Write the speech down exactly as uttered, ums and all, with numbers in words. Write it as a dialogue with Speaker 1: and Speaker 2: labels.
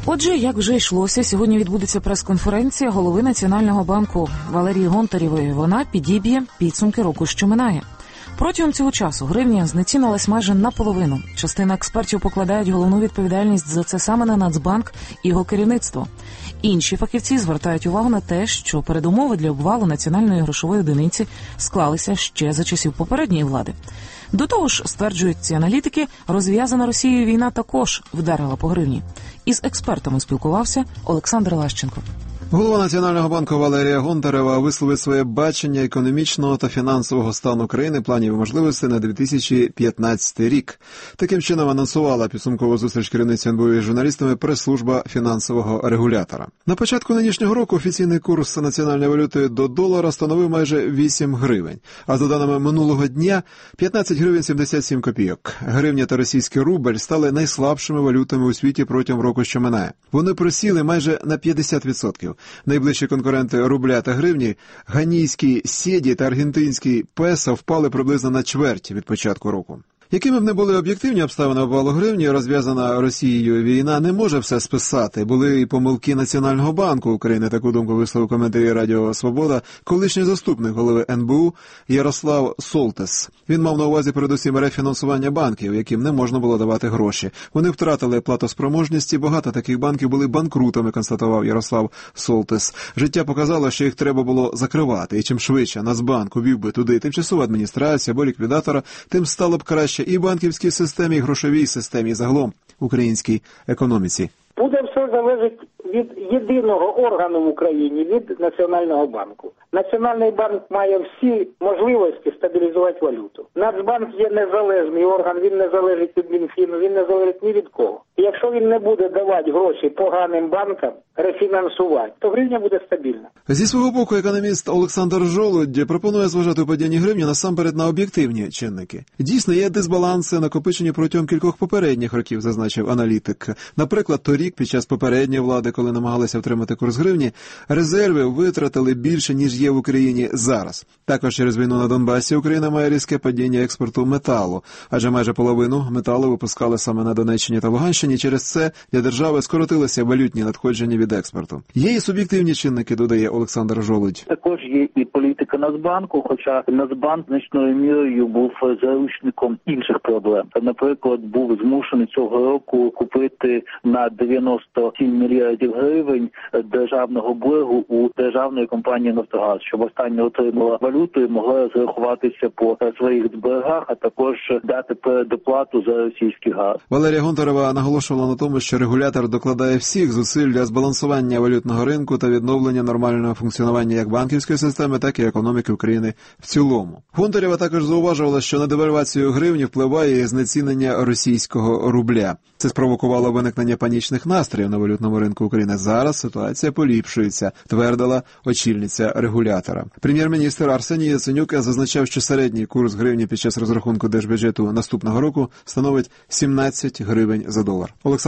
Speaker 1: Отже, як вже йшлося, сьогодні відбудеться прес-конференція голови Національного банку Валерії Гонтаревої. Вона підіб'є підсумки року, що минає. Протягом цього часу гривня знецінилась майже наполовину. Частина експертів покладають головну відповідальність за це саме на Нацбанк і його керівництво. Інші фахівці звертають увагу на те, що передумови для обвалу національної грошової одиниці склалися ще за часів попередньої влади. До того ж, стверджують ці аналітики, розв'язана Росією війна також вдарила по гривні. Із експертами спілкувався Олександр Лащенко.
Speaker 2: Голова Національного банку Валерія Гонтарева висловить своє бачення економічного та фінансового стану країни, планів і можливостей на дві тисячі п'ятнадцятий рік. Таким чином анонсувала підсумкову зустріч керівниці ен бе у із журналістами прес-служба фінансового регулятора. На початку нинішнього року офіційний курс національної валюти до долара становив майже вісім гривень, а за даними минулого дня – п'ятнадцять гривень сімдесят сім копійок. Гривня та російський рубль стали найслабшими валютами у світі протягом року, що минає. Вони просіли майже на п'ятдесят відсотків. Найближчі конкуренти рубля та гривні – ганійський сєді та аргентинський песо – впали приблизно на чверть від початку року. Якими б не були об'єктивні обставини обвалу гривні, розв'язана Росією війна не може все списати. Були і помилки Національного банку України, таку думку висловив у коментарі Радіо Свобода колишній заступник голови ен бе у Ярослав Солтес. Він мав на увазі передусім рефінансування банків, яким не можна було давати гроші. Вони втратили платоспроможність і багато таких банків були банкрутами, констатував Ярослав Солтес. Життя показало, що їх треба було закривати, і чим швидше Нацбанк увів би туди тимчасову адміністрацію або ліквідатора, тим стало б краще і банківській системі, і грошовій системі, і загалом українській економіці.
Speaker 3: Буде все залежить від єдиного органу в Україні, від Національного банку. Національний банк має всі можливості стабілізувати валюту. Нацбанк є незалежний орган, він не залежить від Мінфіну, він не залежить ні від кого. І якщо він не буде давати гроші поганим банкам, рефінансувати, то гривня буде стабільна.
Speaker 2: Зі свого боку, економіст Олександр Жолудь пропонує зважати у падінні гривні насамперед на об'єктивні чинники. Дійсно, є дисбаланси, накопичені протягом кількох попередніх років, зазначив аналітик. Наприклад, торік, під час попередньої влади, коли намагалися втримати курс гривні, резерви витратили більше, ніж є в Україні зараз. Також через війну на Донбасі Україна має різке падіння експорту металу, адже майже половину металу випускали саме на Донеччині та Луганщині. Через це для держави скоротилися валютні надходження від експорту. Є і суб'єктивні чинники, додає Олександр Жолудь.
Speaker 4: Також є і політика Нацбанку, хоча Нацбанк значною мірою був заручником інших проблем. Наприклад, був змушений цього року купити на дев'яносто сім мільярдів гривень державного боргу у державної компанії «Нафтогаз», щоб остання отримала валюту і могла розрахуватися по своїх боргах, а також дати передоплату за російський газ.
Speaker 2: Валерія Гонтарева наголошувала на тому, що регулятор докладає всіх зусиль для збалансування валютного ринку та відновлення нормального функціонування як банківської системи, так і економіки України в цілому. Гонтарева також зауважувала, що на девальвацію гривні впливає і знецінення російського рубля. Це спровокувало виникнення панічних настроїв на валютному ринку України. Зараз ситуація поліпшується, твердила очільниця регулятора. Прем'єр-міністр Арсеній Яценюк зазначав, що середній курс гривні під час розрахунку держбюджету наступного року становить сімнадцять гривень за долар.